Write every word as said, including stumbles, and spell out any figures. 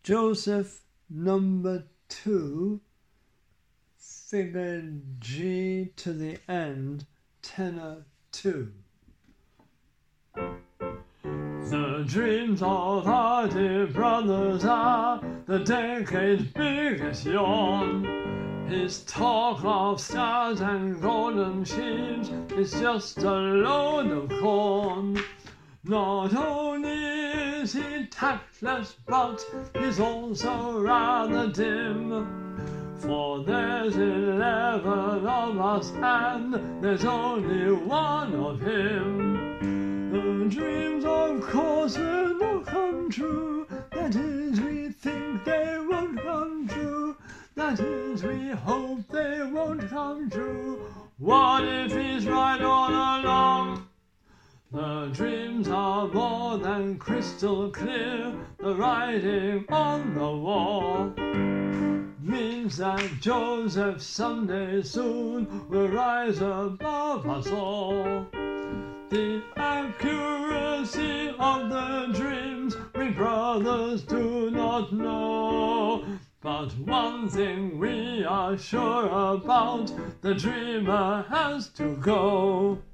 Joseph number two, figure G to the end, tenor two. The dreams of our dear brothers are the decade's biggest yawn. His talk of stars and golden sheaves is just a load of corn. Not only is he tactless, but he's also rather dim. For there's eleven of us and there's only one of him. The dreams of course will not come true. That is, we think they won't come true. That is, we hope they won't come true. What if he's right all along? The dreams are more than crystal clear. The writing on the wall means that Joseph someday soon will rise above us all. The accuracy of the dreams we brothers do not know, but one thing we are sure about, the dreamer has to go.